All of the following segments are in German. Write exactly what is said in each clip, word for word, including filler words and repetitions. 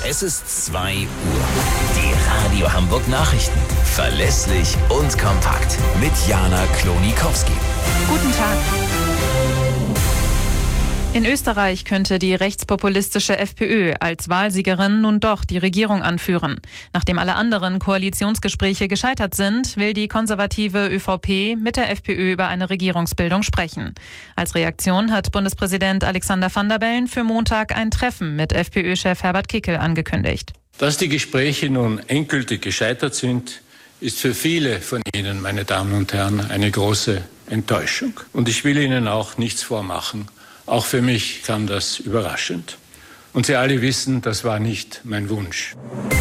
Es ist zwei Uhr. Die Radio Hamburg Nachrichten. Verlässlich und kompakt. Mit Jana Klonikowski. Guten Tag. In Österreich könnte die rechtspopulistische FPÖ als Wahlsiegerin nun doch die Regierung anführen. Nachdem alle anderen Koalitionsgespräche gescheitert sind, will die konservative ÖVP mit der FPÖ über eine Regierungsbildung sprechen. Als Reaktion hat Bundespräsident Alexander Van der Bellen für Montag ein Treffen mit FPÖ-Chef Herbert Kickl angekündigt. Dass die Gespräche nun endgültig gescheitert sind, ist für viele von Ihnen, meine Damen und Herren, eine große Enttäuschung. Und ich will Ihnen auch nichts vormachen. Auch für mich kam das überraschend. Und Sie alle wissen, das war nicht mein Wunsch.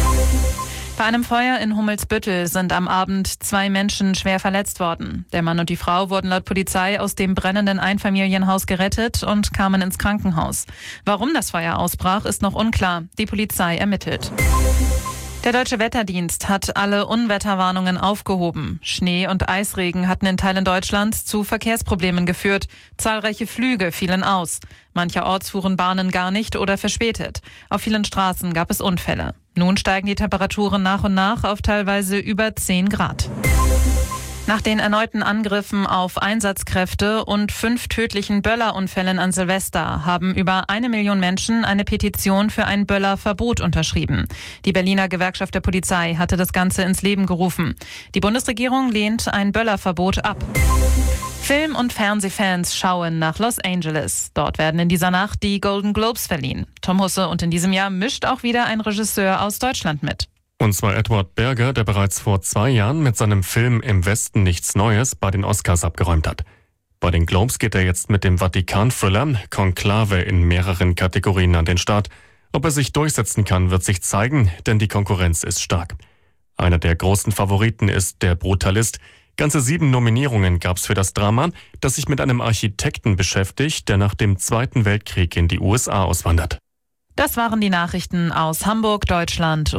Bei einem Feuer in Hummelsbüttel sind am Abend zwei Menschen schwer verletzt worden. Der Mann und die Frau wurden laut Polizei aus dem brennenden Einfamilienhaus gerettet und kamen ins Krankenhaus. Warum das Feuer ausbrach, ist noch unklar. Die Polizei ermittelt. Der Deutsche Wetterdienst hat alle Unwetterwarnungen aufgehoben. Schnee- und Eisregen hatten in Teilen Deutschlands zu Verkehrsproblemen geführt. Zahlreiche Flüge fielen aus. Mancherorts fuhren Bahnen gar nicht oder verspätet. Auf vielen Straßen gab es Unfälle. Nun steigen die Temperaturen nach und nach auf teilweise über zehn Grad. Nach den erneuten Angriffen auf Einsatzkräfte und fünf tödlichen Böllerunfällen an Silvester haben über eine Million Menschen eine Petition für ein Böllerverbot unterschrieben. Die Berliner Gewerkschaft der Polizei hatte das Ganze ins Leben gerufen. Die Bundesregierung lehnt ein Böllerverbot ab. Film- und Fernsehfans schauen nach Los Angeles. Dort werden in dieser Nacht die Golden Globes verliehen. Tom Husse, und in diesem Jahr mischt auch wieder ein Regisseur aus Deutschland mit. Und zwar Edward Berger, der bereits vor zwei Jahren mit seinem Film Im Westen nichts Neues bei den Oscars abgeräumt hat. Bei den Globes geht er jetzt mit dem Vatikan-Thriller Konklave in mehreren Kategorien an den Start. Ob er sich durchsetzen kann, wird sich zeigen, denn die Konkurrenz ist stark. Einer der großen Favoriten ist Der Brutalist. Ganze sieben Nominierungen gab's für das Drama, das sich mit einem Architekten beschäftigt, der nach dem Zweiten Weltkrieg in die U S A auswandert. Das waren die Nachrichten aus Hamburg, Deutschland